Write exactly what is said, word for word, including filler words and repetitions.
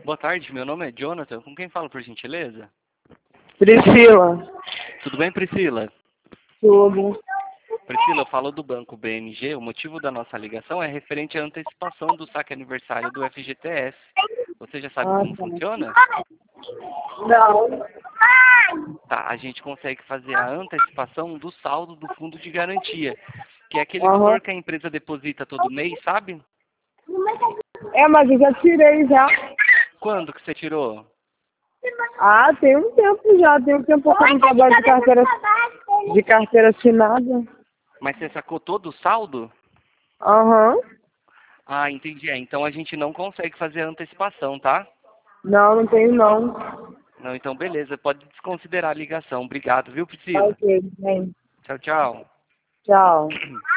Boa tarde, meu nome é Jonathan. Com quem falo, por gentileza? Priscila. Tudo bem, Priscila? Tudo. Priscila, eu falo do Banco B M G. O motivo da nossa ligação é referente à antecipação do saque aniversário do F G T S. Você já sabe Ah, como tá. funciona? Não. Tá, a gente consegue fazer a antecipação do saldo do fundo de garantia, que é aquele Aham. valor que a empresa deposita todo mês, sabe? É, mas eu já tirei já. Quando que você tirou? Ah, tem um tempo já. Tem um tempo que eu não trabalho de carteira, de carteira assinada. Mas você sacou todo o saldo? Aham. Ah, entendi. É, então a gente não consegue fazer a antecipação, tá? Não, não tenho não. Não, então beleza. Pode desconsiderar a ligação. Obrigado, viu, Tá Priscila? ok, bem. Tchau, tchau. Tchau.